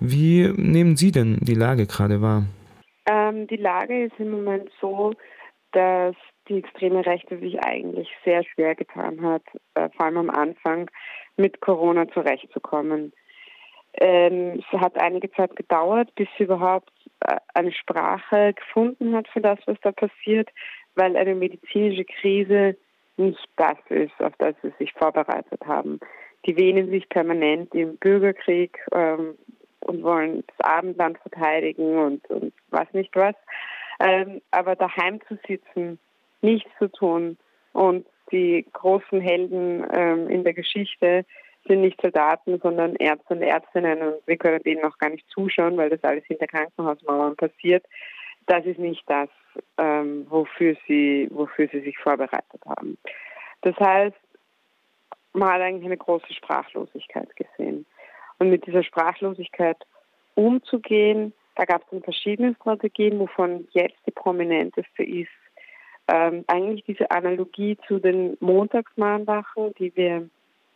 Wie nehmen Sie denn die Lage gerade wahr? Die Lage ist im Moment so, dass die extreme Rechte sich eigentlich sehr schwer getan hat, vor allem am Anfang mit Corona zurechtzukommen. Es hat einige Zeit gedauert, bis sie überhaupt eine Sprache gefunden hat für das, was da passiert, weil eine medizinische Krise nicht das ist, auf das sie sich vorbereitet haben. Die wähnen sich permanent im Bürgerkrieg und wollen das Abendland verteidigen und was nicht was. Aber daheim zu sitzen, nichts zu tun und die großen Helden in der Geschichte sind nicht Soldaten, sondern Ärzte und Ärztinnen und wir können denen noch gar nicht zuschauen, weil das alles hinter Krankenhausmauern passiert. Das ist nicht das, wofür sie sich vorbereitet haben. Das heißt, man hat eigentlich eine große Sprachlosigkeit gesehen. Und mit dieser Sprachlosigkeit umzugehen, da gab es dann verschiedene Strategien, wovon jetzt die prominenteste ist, eigentlich diese Analogie zu den Montagsmahnwachen, die wir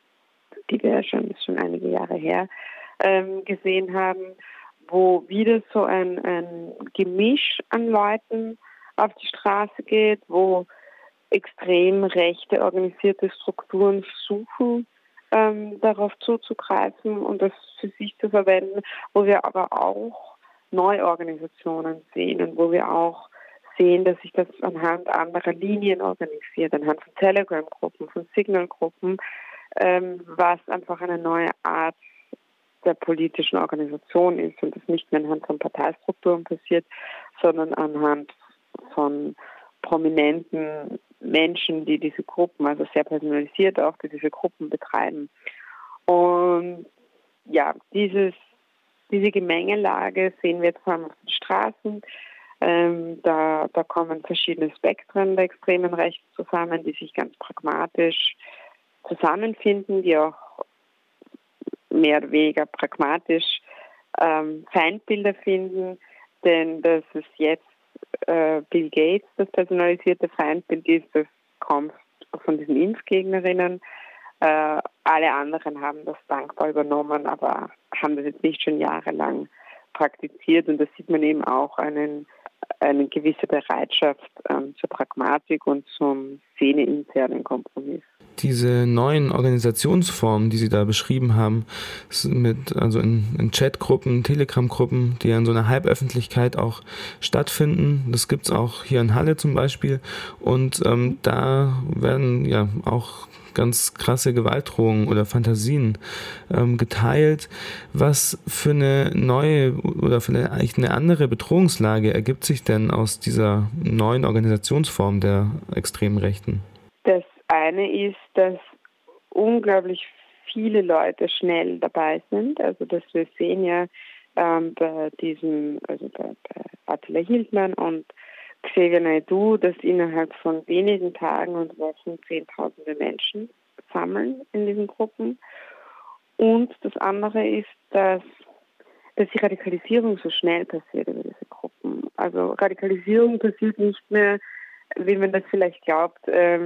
schon einige Jahre her gesehen haben, wo wieder so ein Gemisch an Leuten auf die Straße geht, wo extrem rechte organisierte Strukturen versuchen, darauf zuzugreifen und das für sich zu verwenden, wo wir aber auch Neuorganisationen sehen und wo wir auch sehen, dass sich das anhand anderer Linien organisiert, anhand von Telegram-Gruppen, von Signal-Gruppen, was einfach eine neue Art der politischen Organisation ist und das nicht mehr anhand von Parteistrukturen passiert, sondern anhand von prominenten Menschen, die diese Gruppen, also sehr personalisiert auch, die diese Gruppen betreiben. Und ja, diese Gemengelage sehen wir jetzt vor allem auf den Straßen. Da kommen verschiedene Spektren der extremen Rechten zusammen, die sich ganz pragmatisch zusammenfinden, die auch mehr oder weniger pragmatisch Feindbilder finden, denn dass es jetzt Bill Gates das personalisierte Feindbild ist, das kommt von diesen Impfgegnerinnen. Alle anderen haben das dankbar übernommen, aber haben das jetzt nicht schon jahrelang praktiziert und da sieht man eben auch eine gewisse Bereitschaft zur Pragmatik und zum szeneinternen Kompromiss. Diese neuen Organisationsformen, die Sie da beschrieben haben, also in Chatgruppen, Telegram-Gruppen, die ja in so einer Halböffentlichkeit auch stattfinden. Das gibt es auch hier in Halle zum Beispiel. Und da werden ja auch ganz krasse Gewaltdrohungen oder Fantasien geteilt. Was für eine neue oder vielleicht eine andere Bedrohungslage ergibt sich denn aus dieser neuen Organisationsform der extremen Rechten? Das eine ist, dass unglaublich viele Leute schnell dabei sind. Also dass wir sehen ja bei Attila Hildmann und Xavier Naidoo, dass innerhalb von wenigen Tagen und Wochen Zehntausende Menschen sammeln in diesen Gruppen. Und das andere ist, dass die Radikalisierung so schnell passiert über diese Gruppen. Also Radikalisierung passiert nicht mehr, wie man das vielleicht glaubt.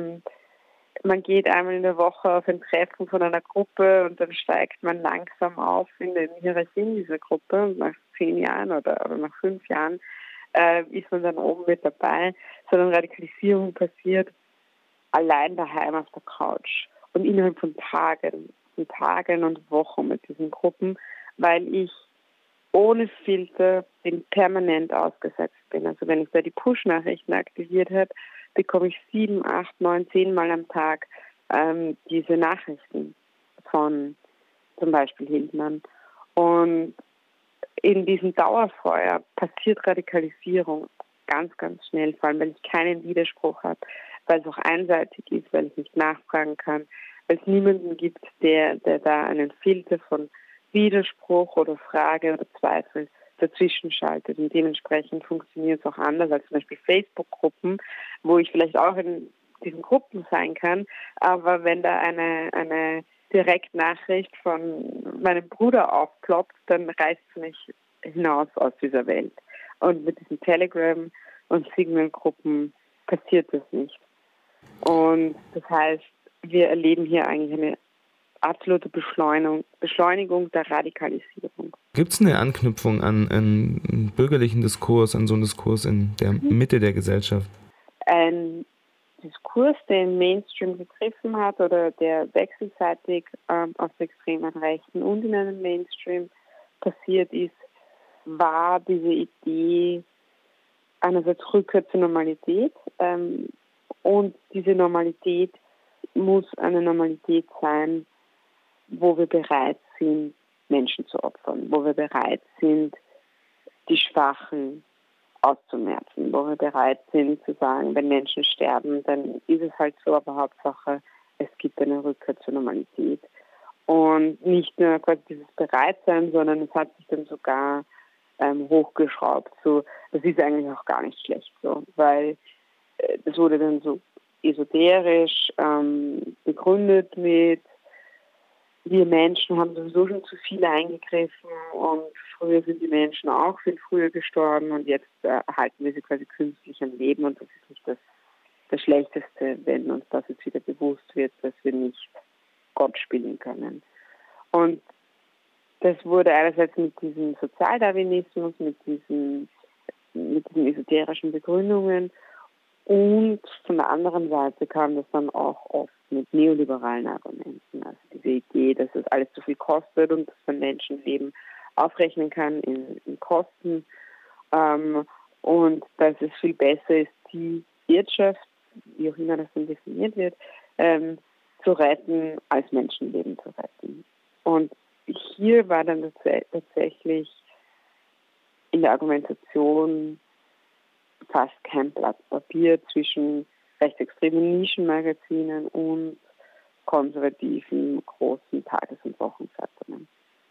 Man geht einmal in der Woche auf ein Treffen von einer Gruppe und dann steigt man langsam auf in den Hierarchien dieser Gruppe und nach 10 Jahren oder nach 5 Jahren ist man dann oben mit dabei, sondern Radikalisierung passiert allein daheim auf der Couch und innerhalb von Tagen und Wochen mit diesen Gruppen, weil ich ohne Filter bin permanent ausgesetzt bin. Also wenn ich da die Push-Nachrichten aktiviert habe, bekomme ich 7, 8, 9, 10 Mal am Tag diese Nachrichten von zum Beispiel Hildmann. Und in diesem Dauerfeuer passiert Radikalisierung ganz, ganz schnell, vor allem weil ich keinen Widerspruch habe, weil es auch einseitig ist, weil ich nicht nachfragen kann, weil es niemanden gibt, der da einen Filter von Widerspruch oder Frage oder Zweifel dazwischen schaltet. Und dementsprechend funktioniert es auch anders als zum Beispiel Facebook-Gruppen, wo ich vielleicht auch in diesen Gruppen sein kann, aber wenn da eine Direktnachricht von meinem Bruder aufploppt, dann reißt es mich hinaus aus dieser Welt. Und mit diesen Telegram- und Signal-Gruppen passiert das nicht. Und das heißt, wir erleben hier eigentlich eine absolute Beschleunigung der Radikalisierung. Gibt es eine Anknüpfung an einen bürgerlichen Diskurs, an so einen Diskurs in der Mitte der Gesellschaft? Ein Diskurs, der im Mainstream gegriffen hat oder der wechselseitig auf der extremen Rechten und in einem Mainstream passiert ist, war diese Idee einerseits Rückkehr zur Normalität und diese Normalität muss eine Normalität sein, wo wir bereit sind, Menschen zu opfern, wo wir bereit sind, die Schwachen auszumerzen, wo wir bereit sind zu sagen, wenn Menschen sterben, dann ist es halt so, aber Hauptsache, es gibt eine Rückkehr zur Normalität. Und nicht nur quasi dieses Bereitsein, sondern es hat sich dann sogar hochgeschraubt. So, das ist eigentlich auch gar nicht schlecht so, weil das wurde dann so esoterisch begründet mit wir Menschen haben sowieso schon zu viel eingegriffen und früher sind die Menschen auch viel früher gestorben und jetzt erhalten wir sie quasi künstlich am Leben und das ist nicht das Schlechteste, wenn uns das jetzt wieder bewusst wird, dass wir nicht Gott spielen können. Und das wurde einerseits mit diesem Sozialdarwinismus, mit diesen esoterischen Begründungen und von der anderen Seite kam das dann auch oft mit neoliberalen Argumenten. Also diese Idee, dass es alles zu viel kostet und dass man Menschenleben aufrechnen kann in Kosten und dass es viel besser ist, die Wirtschaft, wie auch immer das dann definiert wird, zu retten, als Menschenleben zu retten. Und hier war dann tatsächlich in der Argumentation fast kein Blatt Papier zwischen rechtsextremen Nischenmagazinen und konservativen großen Tages- und Wochenzeitungen.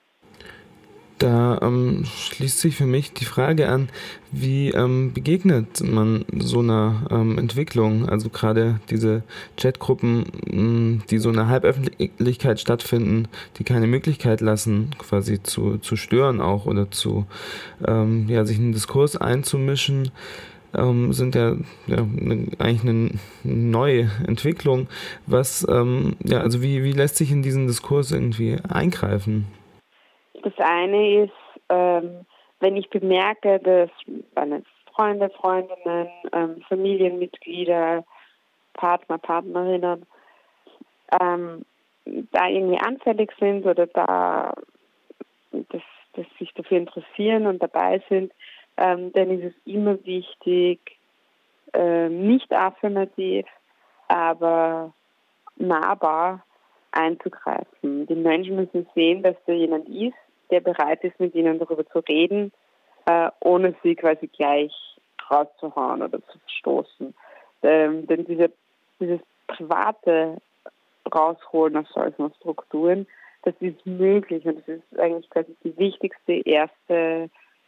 Da schließt sich für mich die Frage an, wie begegnet man so einer Entwicklung, also gerade diese Chatgruppen, die so in der Halböffentlichkeit stattfinden, die keine Möglichkeit lassen, quasi zu stören auch oder sich in den Diskurs einzumischen, sind eigentlich eine neue Entwicklung. Also wie lässt sich in diesen Diskurs irgendwie eingreifen? Das eine ist, wenn ich bemerke, dass meine Freunde, Freundinnen, Familienmitglieder, Partner, Partnerinnen da irgendwie anfällig sind oder da dass sich dafür interessieren und dabei sind, dann ist es immer wichtig, nicht affirmativ, aber nahbar einzugreifen. Die Menschen müssen sehen, dass da jemand ist, der bereit ist, mit ihnen darüber zu reden, ohne sie quasi gleich rauszuhauen oder zu verstoßen. Denn dieses private Rausholen aus solchen Strukturen, das ist möglich und das ist eigentlich quasi die wichtigste erste,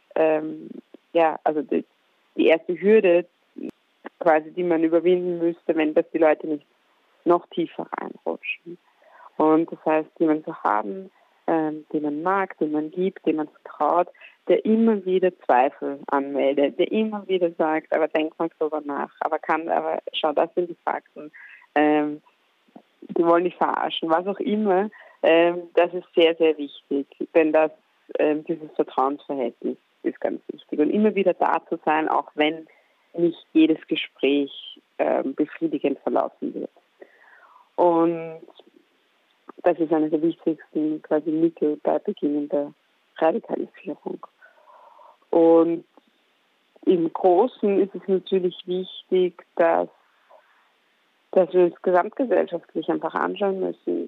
die erste Hürde, quasi, die man überwinden müsste, wenn das die Leute nicht noch tiefer reinrutschen. Und das heißt, jemanden zu haben, den man mag, den man liebt, dem man vertraut, der immer wieder Zweifel anmeldet, der immer wieder sagt, aber denk mal drüber nach, aber schau, das sind die Fakten, die wollen dich verarschen, was auch immer, das ist sehr, sehr wichtig, denn dieses Vertrauensverhältnis ist ganz wichtig. Und immer wieder da zu sein, auch wenn nicht jedes Gespräch befriedigend verlaufen wird. Und das ist eine der wichtigsten quasi Mittel bei Beginn der Radikalisierung. Und im Großen ist es natürlich wichtig, dass wir uns gesamtgesellschaftlich einfach anschauen müssen,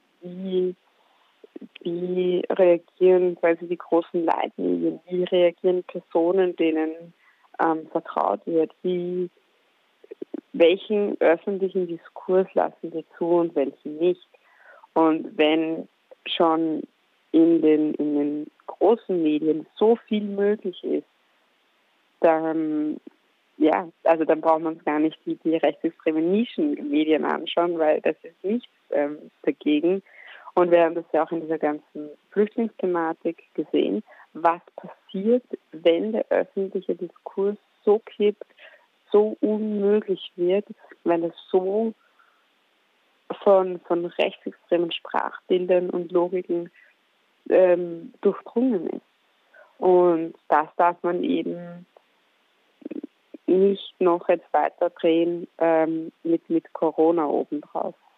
wie reagieren quasi die großen Leitlinien, wie reagieren Personen, denen vertraut wird, welchen öffentlichen Diskurs lassen wir zu und welchen nicht. Und wenn schon in den großen Medien so viel möglich ist, dann braucht man uns gar nicht die rechtsextremen Nischenmedien anschauen, weil das ist nichts dagegen. Und wir haben das ja auch in dieser ganzen Flüchtlingsthematik gesehen, was passiert, wenn der öffentliche Diskurs so kippt, so unmöglich wird, wenn es so von rechtsextremen Sprachbildern und Logiken durchdrungen ist. Und das darf man eben nicht noch jetzt weiter drehen mit Corona obendrauf.